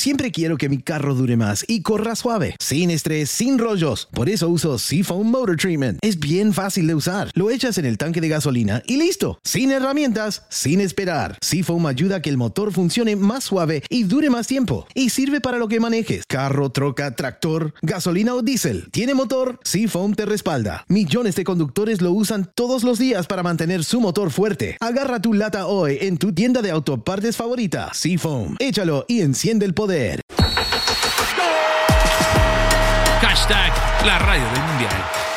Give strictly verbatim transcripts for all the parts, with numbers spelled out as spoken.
Siempre quiero que mi carro dure más y corra suave, sin estrés, sin rollos. Por eso uso Seafoam Motor Treatment. Es bien fácil de usar. Lo echas en el tanque de gasolina y listo. Sin herramientas, sin esperar. Seafoam ayuda a que el motor funcione más suave y dure más tiempo. Y sirve para lo que manejes. Carro, troca, tractor, gasolina o diésel. ¿Tiene motor? Seafoam te respalda. Millones de conductores lo usan todos los días para mantener su motor fuerte. Agarra tu lata hoy en tu tienda de autopartes favorita. Seafoam. Échalo y enciende el poder. Hashtag la radio del mundial.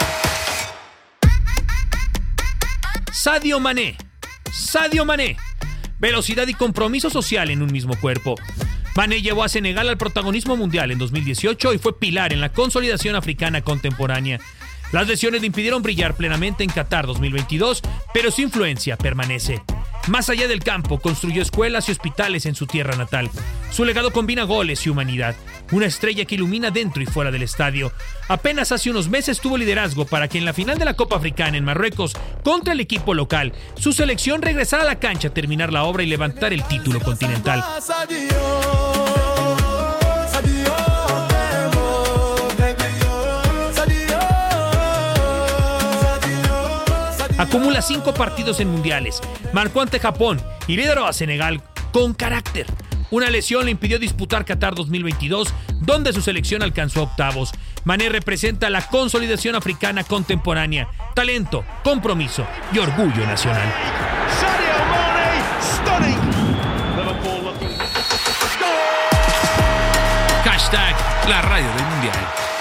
Sadio Mané. Sadio Mané. Velocidad y compromiso social en un mismo cuerpo. Mané llevó a Senegal al protagonismo mundial en dos mil dieciocho y fue pilar en la consolidación africana contemporánea. Las lesiones le impidieron brillar plenamente en Qatar dos mil veintidós, pero su influencia permanece. Más allá del campo, construyó escuelas y hospitales en su tierra natal. Su legado combina goles y humanidad, una estrella que ilumina dentro y fuera del estadio. Apenas hace unos meses tuvo liderazgo para que en la final de la Copa Africana en Marruecos, contra el equipo local, su selección regresara a la cancha a terminar la obra y levantar el título continental. Acumula cinco partidos en mundiales, marcó ante Japón y lideró a Senegal con carácter. Una lesión le impidió disputar Qatar dos mil veintidós, donde su selección alcanzó octavos. Mané representa la consolidación africana contemporánea, talento, compromiso y orgullo nacional. Sadio Mane, stunning. Liverpool looking. Hashtag la radio del mundial.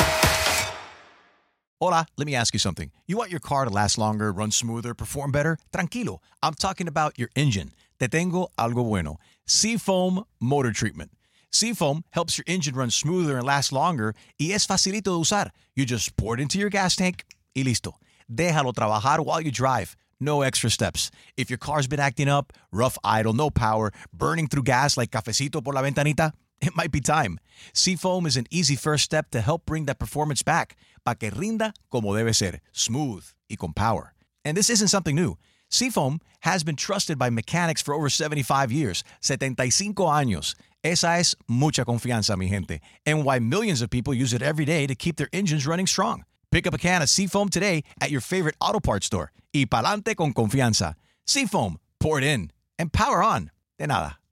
Hola, let me ask you something. You want your car to last longer, run smoother, perform better? Tranquilo, I'm talking about your engine. Te tengo algo bueno. Seafoam Motor Treatment. Seafoam helps your engine run smoother and last longer y es facilito de usar. You just pour it into your gas tank y listo. Déjalo trabajar while you drive. No extra steps. If your car's been acting up, rough idle, no power, burning through gas like cafecito por la ventanita, it might be time. Seafoam is an easy first step to help bring that performance back, pa' que rinda como debe ser, smooth y con power. And this isn't something new. Seafoam has been trusted by mechanics for over seventy-five years, setenta y cinco años. Esa es mucha confianza, mi gente, and why millions of people use it every day to keep their engines running strong. Pick up a can of Seafoam today at your favorite auto parts store. Y pa'lante con confianza. Seafoam, pour it in, and power on. De nada.